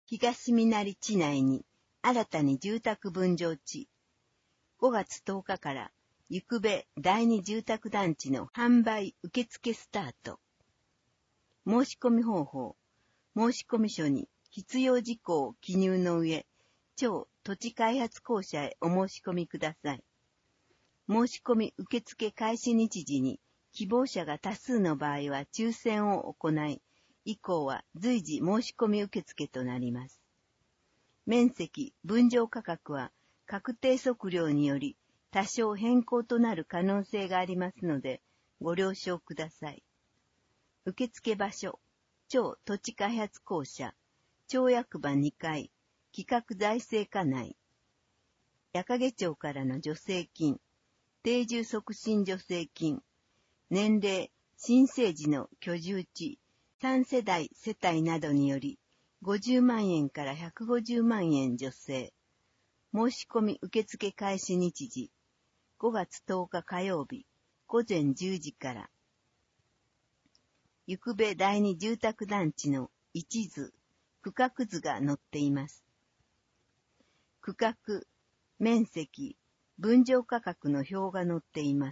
東みなり地内に新たに住宅分譲地。5月10日からゆくべ第二住宅団地の販売受付スタート。申し込み方法。申込書に必要事項を記入の上、町土地開発公社へお申し込みください。申し込み受付開始日時に希望者が多数の場合は抽選を行い、以降は随時申し込み受付となります。面積、分譲価格は確定測量により多少変更となる可能性がありますので、ご了承ください。受付場所、町土地開発公社、町役場2階、企画財政課内。矢掛町からの助成金、定住促進助成金、年齢、新生児の居住地、3世代世帯などにより、50万円から150万円助成。申し込み受付開始日時、5月10日火曜日、午前10時から。ゆくべ第二住宅団地の一図、区画図が載っています。区画、面積、分譲価格の表が載っています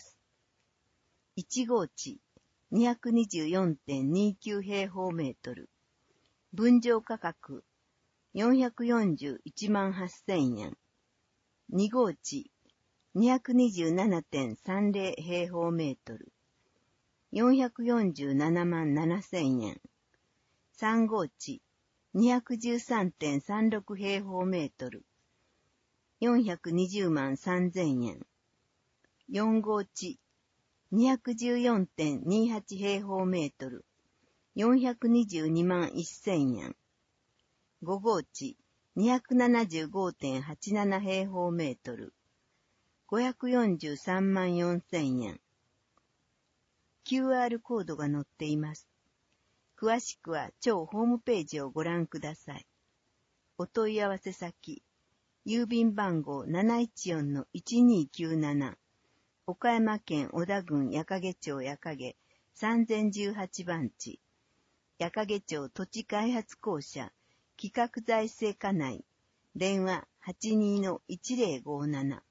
。1号地、224.29 平方メートル。分譲価格、441万8000円。2号地、227.30 平方メートル。447万7000円。3号地、213.36 平方メートル。420万3000円。4号地、214.28 平方メートル。422万1000円。5号地、275.87 平方メートル。543万4000円。QR コードが載っています。詳しくは町ホームページをご覧ください。お問い合わせ先、郵便番号 714-1297、岡山県小田郡矢掛町矢掛3018番地、矢掛町土地開発公社、企画財政課内、電話 82-1057